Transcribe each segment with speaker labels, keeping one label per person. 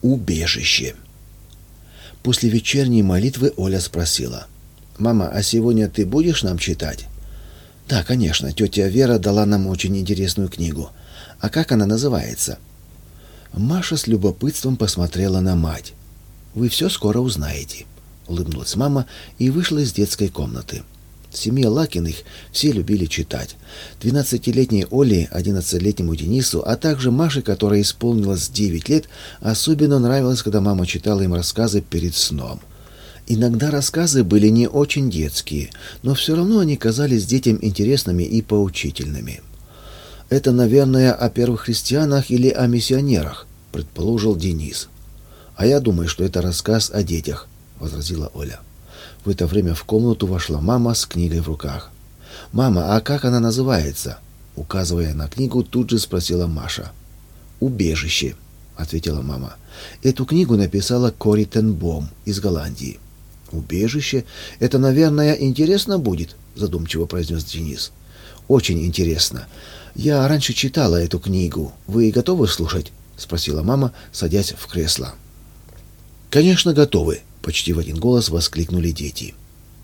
Speaker 1: Убежище. После вечерней молитвы Оля спросила: «Мама, а сегодня ты будешь нам читать?» «Да, конечно, тетя Вера дала нам очень интересную книгу. А как она называется?» Маша с любопытством посмотрела на мать. «Вы все скоро узнаете», — улыбнулась мама и вышла из детской комнаты. В семье Лакиных все любили читать. 12-летней Оле, 11-летнему Денису, а также Маше, которой исполнилось 9 лет, особенно нравилось, когда мама читала им рассказы перед сном. Иногда рассказы были не очень детские, но все равно они казались детям интересными и поучительными. «Это, наверное, о первых христианах или о миссионерах», — предположил Денис. «А я думаю, что это рассказ о детях», — возразила Оля. В это время в комнату вошла мама с книгой в руках. «Мама, а как она называется?» Указывая на книгу, тут же спросила Маша. «Убежище», — ответила мама. «Эту книгу написала Корrie Ten Boom из Голландии». «Убежище? Это, наверное, интересно будет», — задумчиво произнес Денис. «Очень интересно. Я раньше читала эту книгу. Вы готовы слушать?» — спросила мама, садясь в кресло. «Конечно, готовы», — почти в один голос воскликнули дети.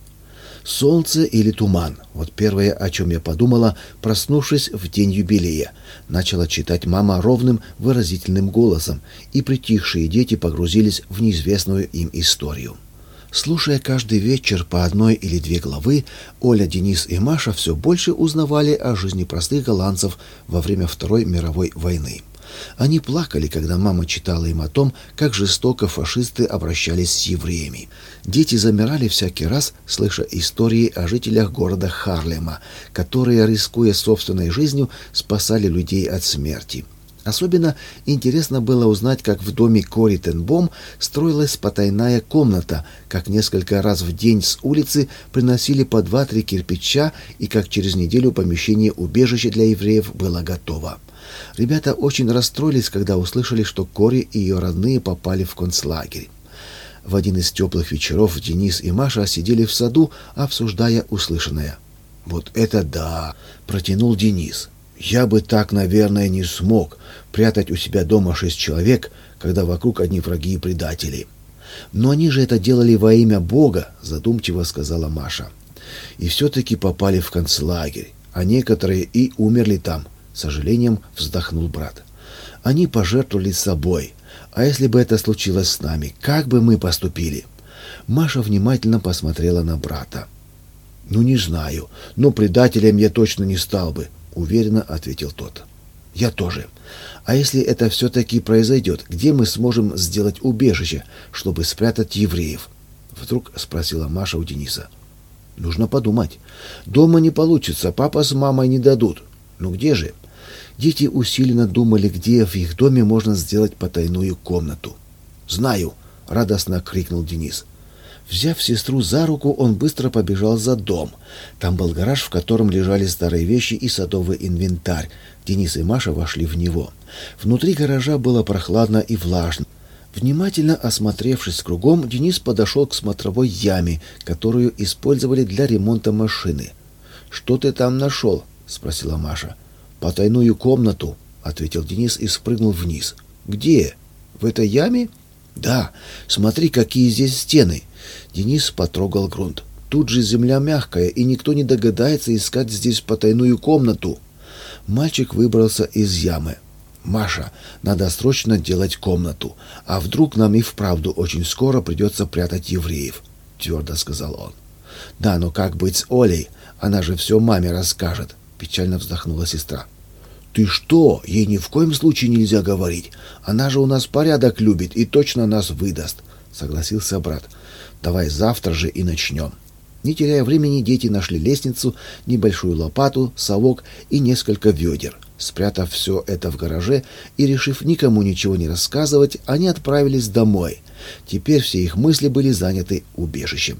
Speaker 1: «Солнце или туман?» Вот первое, о чем я подумала, проснувшись в день юбилея. Начала читать мама ровным, выразительным голосом, и притихшие дети погрузились в неизвестную им историю. Слушая каждый вечер по одной или две главы, Оля, Денис и Маша все больше узнавали о жизни простых голландцев во время Второй мировой войны. Они плакали, когда мама читала им о том, как жестоко фашисты обращались с евреями. Дети замирали всякий раз, слыша истории о жителях города Харлема, которые, рискуя собственной жизнью, спасали людей от смерти. Особенно интересно было узнать, как в доме Корrie Ten Boom строилась потайная комната, как несколько раз в день с улицы приносили по 2-3 кирпича и как через неделю помещение убежища для евреев было готово. Ребята очень расстроились, когда услышали, что Корrie и ее родные попали в концлагерь. В один из теплых вечеров Денис и Маша сидели в саду, обсуждая услышанное. «Вот это да!» — протянул Денис. «Я бы так, наверное, не смог прятать у себя дома 6 человек, когда вокруг одни враги и предатели». «Но они же это делали во имя Бога», — задумчиво сказала Маша. «И все-таки попали в концлагерь, а некоторые и умерли там», — с сожалением вздохнул брат. «Они пожертвовали собой. А если бы это случилось с нами, как бы мы поступили?» Маша внимательно посмотрела на брата. «Ну, не знаю, но предателем я точно не стал бы», — уверенно ответил тот. «Я тоже. А если это все-таки произойдет, где мы сможем сделать убежище, чтобы спрятать евреев?» Вдруг спросила Маша у Дениса. «Нужно подумать. Дома не получится, папа с мамой не дадут. Ну где же?» Дети усиленно думали, где в их доме можно сделать потайную комнату. «Знаю!» — радостно крикнул Денис. Взяв сестру за руку, он быстро побежал за дом. Там был гараж, в котором лежали старые вещи и садовый инвентарь. Денис и Маша вошли в него. Внутри гаража было прохладно и влажно. Внимательно осмотревшись кругом, Денис подошел к смотровой яме, которую использовали для ремонта машины. «Что ты там нашел?» — спросила Маша. «Потайную комнату», — ответил Денис и спрыгнул вниз. «Где? В этой яме?» «Да. Смотри, какие здесь стены». Денис потрогал грунт. «Тут же земля мягкая, и никто не догадается искать здесь потайную комнату». Мальчик выбрался из ямы. «Маша, надо срочно делать комнату. А вдруг нам и вправду очень скоро придется прятать евреев?» — твердо сказал он. «Да, но как быть с Олей? Она же все маме расскажет», — печально вздохнула сестра. «Ты что? Ей ни в коем случае нельзя говорить. Она же у нас порядок любит и точно нас выдаст», — согласился брат. «Давай завтра же и начнем». Не теряя времени, дети нашли лестницу, небольшую лопату, совок и несколько ведер. Спрятав все это в гараже и решив никому ничего не рассказывать, они отправились домой. Теперь все их мысли были заняты убежищем.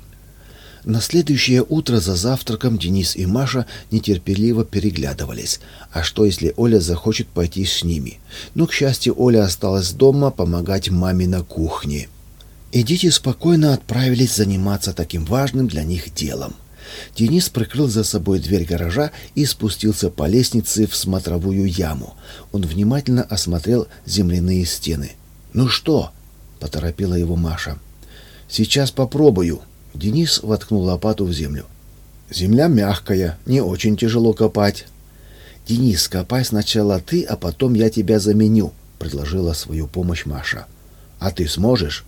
Speaker 1: На следующее утро за завтраком Денис и Маша нетерпеливо переглядывались. А что, если Оля захочет пойти с ними? Но, к счастью, Оля осталась дома помогать маме на кухне. И дети спокойно отправились заниматься таким важным для них делом. Денис прикрыл за собой дверь гаража и спустился по лестнице в смотровую яму. Он внимательно осмотрел земляные стены. «Ну что?» — поторопила его Маша. «Сейчас попробую». Денис воткнул лопату в землю. «Земля мягкая, не очень тяжело копать». «Денис, копай сначала ты, а потом я тебя заменю», — предложила свою помощь Маша. «А ты сможешь?»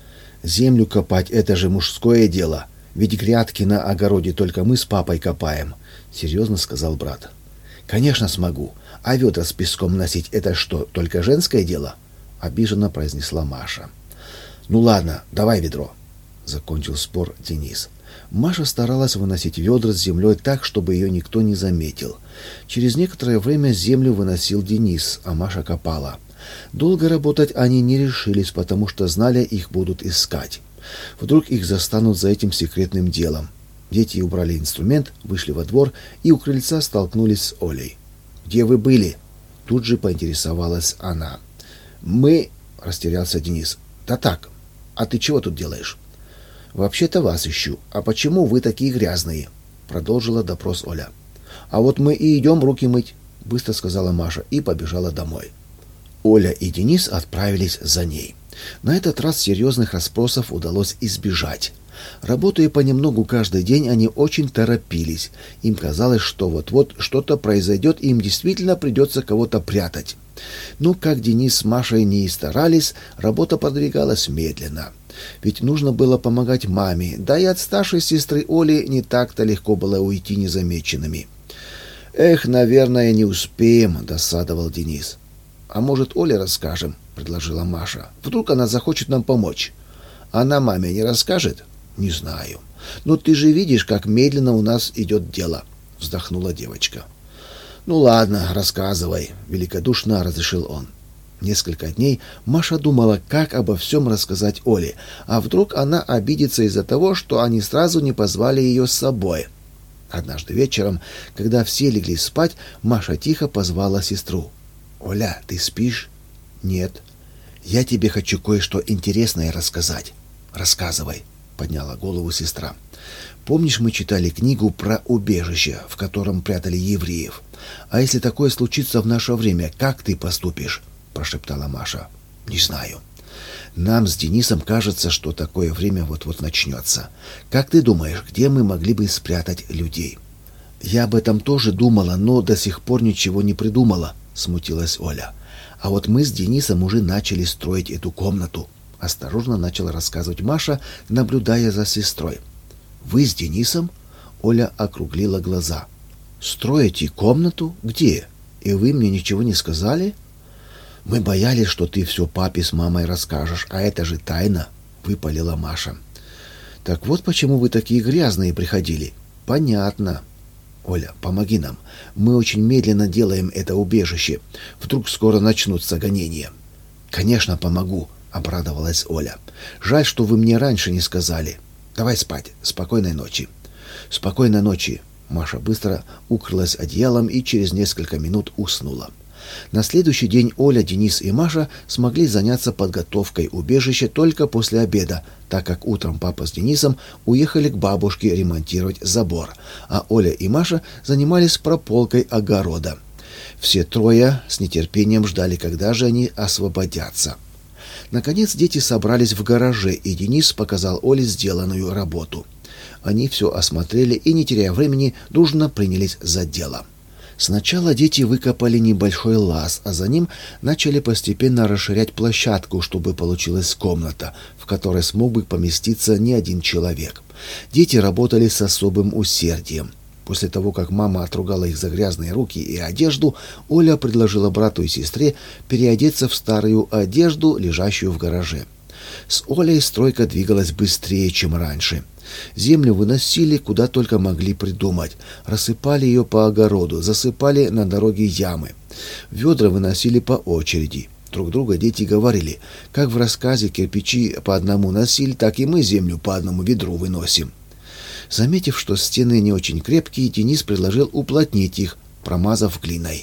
Speaker 1: «Землю копать — это же мужское дело. Ведь грядки на огороде только мы с папой копаем», — серьезно сказал брат. «Конечно смогу. А ведра с песком носить — это что, только женское дело?» — обиженно произнесла Маша. «Ну ладно, давай ведро», — закончил спор Денис. Маша старалась выносить ведра с землей так, чтобы ее никто не заметил. Через некоторое время землю выносил Денис, а Маша копала. Долго работать они не решились, потому что знали, их будут искать. Вдруг их застанут за этим секретным делом. Дети убрали инструмент, вышли во двор и у крыльца столкнулись с Олей. «Где вы были?» — тут же поинтересовалась она. «Мы...» — растерялся Денис. «Да так. А ты чего тут делаешь?» «Вообще-то вас ищу. А почему вы такие грязные?» — продолжила допрос Оля. «А вот мы и идем руки мыть», — быстро сказала Маша и побежала домой. Оля и Денис отправились за ней. На этот раз серьезных расспросов удалось избежать. Работая понемногу каждый день, они очень торопились. Им казалось, что вот-вот что-то произойдет, и им действительно придется кого-то прятать. Но как Денис с Машей не старались, работа продвигалась медленно. Ведь нужно было помогать маме, да и от старшей сестры Оли не так-то легко было уйти незамеченными. «Эх, наверное, не успеем», — досадовал Денис. «А может, Оле расскажем?» — предложила Маша. «Вдруг она захочет нам помочь». «Она маме не расскажет?» «Не знаю. Но ты же видишь, как медленно у нас идет дело», — вздохнула девочка. «Ну ладно, рассказывай», — великодушно разрешил он. Несколько дней Маша думала, как обо всем рассказать Оле, а вдруг она обидится из-за того, что они сразу не позвали ее с собой. Однажды вечером, когда все легли спать, Маша тихо позвала сестру. «Оля, ты спишь?» «Нет». «Я тебе хочу кое-что интересное рассказать». «Рассказывай», — подняла голову сестра. «Помнишь, мы читали книгу про убежище, в котором прятали евреев? А если такое случится в наше время, как ты поступишь?» — прошептала Маша. «Не знаю. Нам с Денисом кажется, что такое время вот-вот начнется. Как ты думаешь, где мы могли бы спрятать людей?» «Я об этом тоже думала, но до сих пор ничего не придумала», — смутилась Оля. «А вот мы с Денисом уже начали строить эту комнату», — осторожно начала рассказывать Маша, наблюдая за сестрой. «Вы с Денисом?» — Оля округлила глаза. «Строите комнату? Где? И вы мне ничего не сказали?» «Мы боялись, что ты все папе с мамой расскажешь, а это же тайна», — выпалила Маша. «Так вот почему вы такие грязные приходили». «Понятно». «Оля, помоги нам. Мы очень медленно делаем это убежище. Вдруг скоро начнутся гонения». «Конечно, помогу», — обрадовалась Оля. «Жаль, что вы мне раньше не сказали. Давай спать. Спокойной ночи». «Спокойной ночи». Маша быстро укрылась одеялом и через несколько минут уснула. На следующий день Оля, Денис и Маша смогли заняться подготовкой убежища только после обеда, так как утром папа с Денисом уехали к бабушке ремонтировать забор, а Оля и Маша занимались прополкой огорода. Все трое с нетерпением ждали, когда же они освободятся. Наконец дети собрались в гараже, и Денис показал Оле сделанную работу. Они все осмотрели и, не теряя времени, дружно принялись за дело. Сначала дети выкопали небольшой лаз, а за ним начали постепенно расширять площадку, чтобы получилась комната, в которой смог бы поместиться не один человек. Дети работали с особым усердием. После того, как мама отругала их за грязные руки и одежду, Оля предложила брату и сестре переодеться в старую одежду, лежащую в гараже. С Олей стройка двигалась быстрее, чем раньше. Землю выносили куда только могли придумать. Рассыпали ее по огороду, засыпали на дороге ямы. Ведра выносили по очереди. Друг друга дети говорили, как в рассказе кирпичи по одному носили, так и мы землю по одному ведру выносим. Заметив, что стены не очень крепкие, Денис предложил уплотнить их, промазав глиной.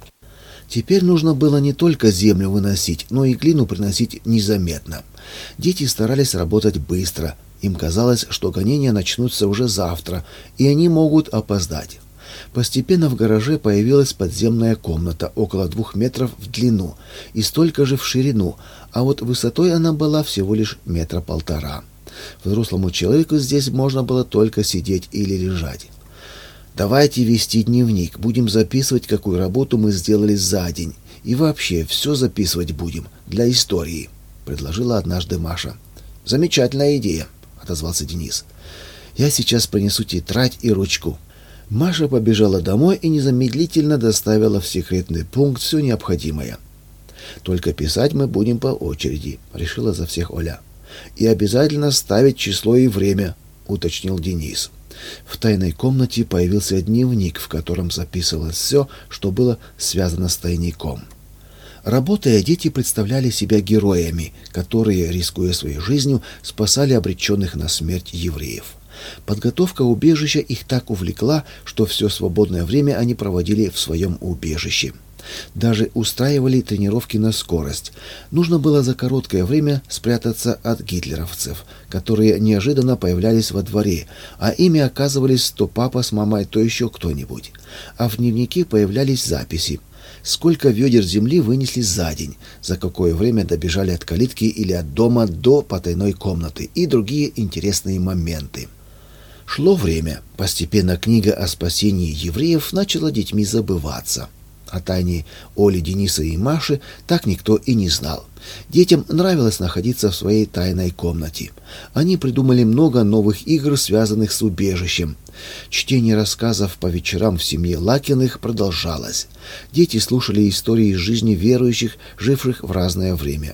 Speaker 1: Теперь нужно было не только землю выносить, но и глину приносить незаметно. Дети старались работать быстро. Им казалось, что гонения начнутся уже завтра, и они могут опоздать. Постепенно в гараже появилась подземная комната около 2 метров в длину и столько же в ширину, а вот высотой она была всего лишь 1,5 метра. Взрослому человеку здесь можно было только сидеть или лежать. «Давайте вести дневник, будем записывать, какую работу мы сделали за день. И вообще, все записывать будем, для истории», — предложила однажды Маша. «Замечательная идея», — отозвался Денис. «Я сейчас принесу тетрадь и ручку». Маша побежала домой и незамедлительно доставила в секретный пункт все необходимое. «Только писать мы будем по очереди», — решила за всех Оля. «И обязательно ставить число и время», — уточнил Денис. В тайной комнате появился дневник, в котором записывалось все, что было связано с тайником. Работая, дети представляли себя героями, которые, рискуя своей жизнью, спасали обреченных на смерть евреев. Подготовка убежища их так увлекла, что все свободное время они проводили в своем убежище. Даже устраивали тренировки на скорость. Нужно было за короткое время спрятаться от гитлеровцев, которые неожиданно появлялись во дворе, а ими оказывались то папа с мамой, то еще кто-нибудь. А в дневнике появлялись записи. Сколько ведер земли вынесли за день, за какое время добежали от калитки или от дома до потайной комнаты и другие интересные моменты. Шло время. Постепенно книга о спасении евреев начала детьми забываться. О тайне Оли, Дениса и Маши так никто и не знал. Детям нравилось находиться в своей тайной комнате. Они придумали много новых игр, связанных с убежищем. Чтение рассказов по вечерам в семье Лакиных продолжалось. Дети слушали истории из жизни верующих, живших в разное время.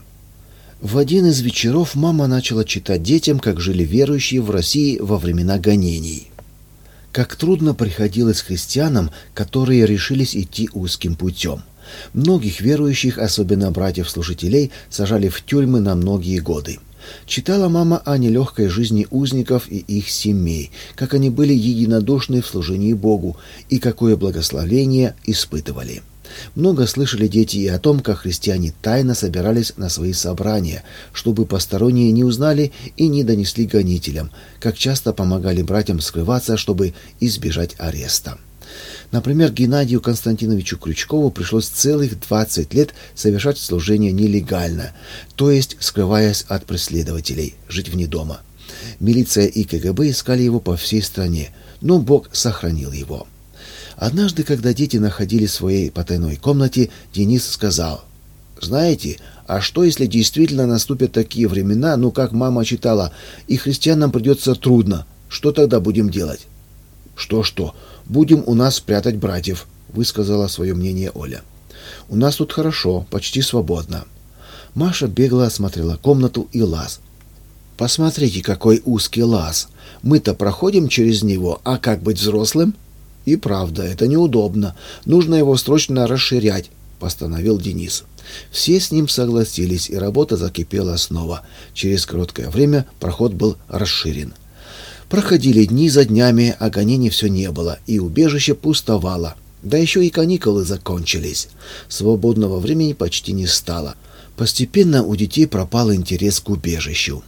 Speaker 1: В один из вечеров мама начала читать детям, как жили верующие в России во времена гонений. Как трудно приходилось христианам, которые решились идти узким путем. Многих верующих, особенно братьев-служителей, сажали в тюрьмы на многие годы. Читала мама о нелегкой жизни узников и их семей, как они были единодушны в служении Богу и какое благословение испытывали. Много слышали дети и о том, как христиане тайно собирались на свои собрания, чтобы посторонние не узнали и не донесли гонителям, как часто помогали братьям скрываться, чтобы избежать ареста. Например, Геннадию Константиновичу Крючкову пришлось целых 20 лет совершать служение нелегально, то есть скрываясь от преследователей, жить вне дома. Милиция и КГБ искали его по всей стране, но Бог сохранил его. Однажды, когда дети находились в своей потайной комнате, Денис сказал: «Знаете, а что, если действительно наступят такие времена, как мама читала, и христианам придется трудно? Что тогда будем делать?» «Что? Будем у нас прятать братьев», — высказала свое мнение Оля. «У нас тут хорошо, почти свободно». Маша бегло осмотрела комнату и лаз. «Посмотрите, какой узкий лаз. Мы-то проходим через него, а как быть взрослым?» «И правда, это неудобно. Нужно его срочно расширять», — постановил Денис. Все с ним согласились, и работа закипела снова. Через короткое время проход был расширен. Проходили дни за днями, а гонений все не было, и убежище пустовало. Да еще и каникулы закончились. Свободного времени почти не стало. Постепенно у детей пропал интерес к убежищу.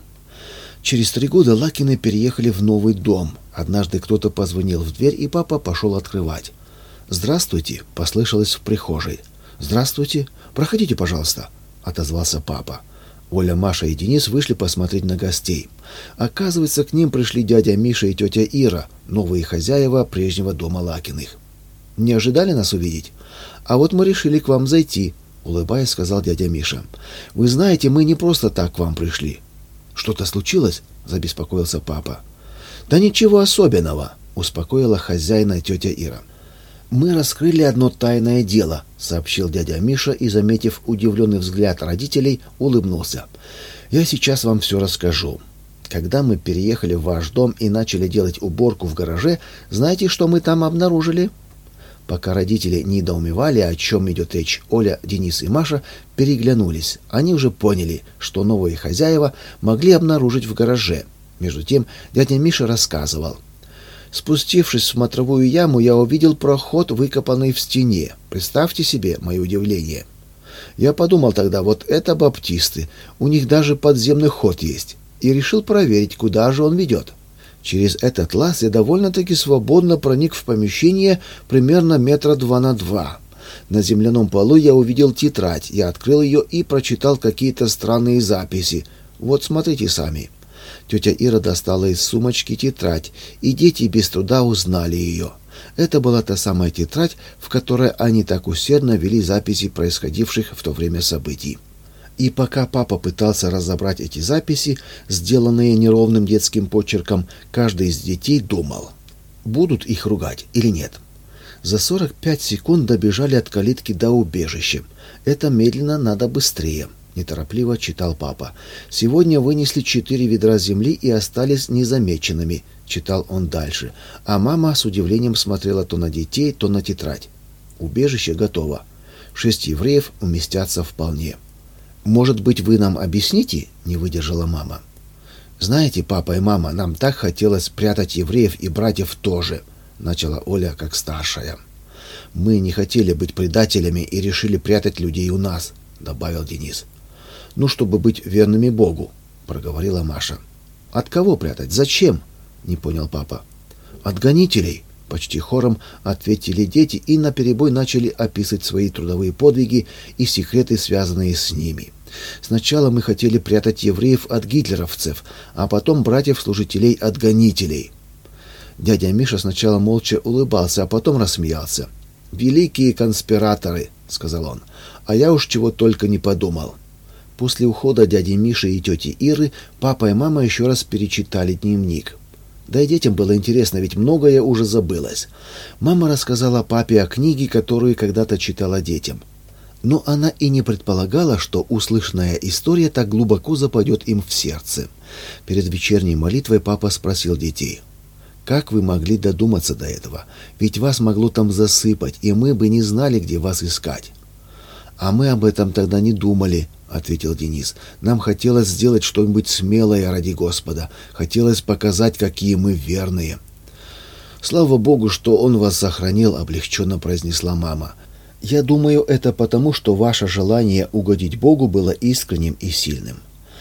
Speaker 1: Через 3 года Лакины переехали в новый дом. Однажды кто-то позвонил в дверь, и папа пошел открывать. «Здравствуйте», — послышалось в прихожей. «Здравствуйте. Проходите, пожалуйста», — отозвался папа. Оля, Маша и Денис вышли посмотреть на гостей. Оказывается, к ним пришли дядя Миша и тетя Ира, новые хозяева прежнего дома Лакиных. «Не ожидали нас увидеть? А вот мы решили к вам зайти», — улыбаясь, сказал дядя Миша. «Вы знаете, мы не просто так к вам пришли». «Что-то случилось?» — забеспокоился папа. «Да ничего особенного», — успокоила хозяина тетя Ира. «Мы раскрыли одно тайное дело», — сообщил дядя Миша и, заметив удивленный взгляд родителей, улыбнулся. «Я сейчас вам все расскажу. Когда мы переехали в ваш дом и начали делать уборку в гараже, знаете, что мы там обнаружили?» Пока родители недоумевали, о чем идет речь, Оля, Денис и Маша переглянулись. Они уже поняли, что новые хозяева могли обнаружить в гараже. Между тем дядя Миша рассказывал. «Спустившись в смотровую яму, я увидел проход, выкопанный в стене. Представьте себе мое удивление. Я подумал тогда, вот это баптисты, у них даже подземный ход есть, и решил проверить, куда же он ведет. Через этот лаз я довольно-таки свободно проник в помещение примерно 2 на 2 метра. На земляном полу я увидел тетрадь. Я открыл ее и прочитал какие-то странные записи. Вот смотрите сами. Тетя Ира достала из сумочки тетрадь, и дети без труда узнали ее. Это была та самая тетрадь, в которой они так усердно вели записи происходивших в то время событий. И пока папа пытался разобрать эти записи, сделанные неровным детским почерком, каждый из детей думал, будут их ругать или нет. За 45 секунд добежали от калитки до убежища. Это медленно, надо быстрее, неторопливо читал папа. Сегодня вынесли 4 ведра земли и остались незамеченными, читал он дальше. А мама с удивлением смотрела то на детей, то на тетрадь. Убежище готово. 6 евреев уместятся вполне. «Может быть, вы нам объясните?» — не выдержала мама. «Знаете, папа и мама, нам так хотелось спрятать евреев и братьев тоже», — начала Оля как старшая. «Мы не хотели быть предателями и решили прятать людей у нас», — добавил Денис. «Ну, чтобы быть верными Богу», — проговорила Маша. «От кого прятать? Зачем?» — не понял папа. «От гонителей», — почти хором ответили дети и наперебой начали описывать свои трудовые подвиги и секреты, связанные с ними. «Сначала мы хотели прятать евреев от гитлеровцев, а потом братьев-служителей от гонителей». Дядя Миша сначала молча улыбался, а потом рассмеялся. «Великие конспираторы», — сказал он, — «а я уж чего только не подумал». После ухода дяди Миши и тети Иры папа и мама еще раз перечитали дневник. Да и детям было интересно, ведь многое уже забылось. Мама рассказала папе о книге, которую когда-то читала детям. Но она и не предполагала, что услышанная история так глубоко западет им в сердце. Перед вечерней молитвой папа спросил детей: «Как вы могли додуматься до этого? Ведь вас могло там засыпать, и мы бы не знали, где вас искать». «А мы об этом тогда не думали», — ответил Денис. «Нам хотелось сделать что-нибудь смелое ради Господа. Хотелось показать, какие мы верные». «Слава Богу, что Он вас сохранил», — облегченно произнесла мама. «Я думаю, это потому, что ваше желание угодить Богу было искренним и сильным.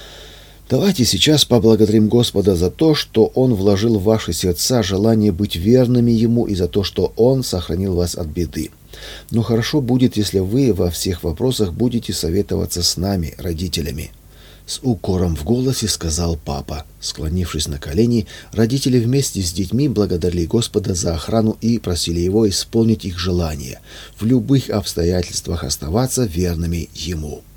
Speaker 1: Давайте сейчас поблагодарим Господа за то, что Он вложил в ваши сердца желание быть верными Ему и за то, что Он сохранил вас от беды. Но хорошо будет, если вы во всех вопросах будете советоваться с нами, родителями». С укором в голосе сказал папа. Склонившись на колени, родители вместе с детьми благодарили Господа за охрану и просили Его исполнить их желание, в любых обстоятельствах оставаться верными Ему.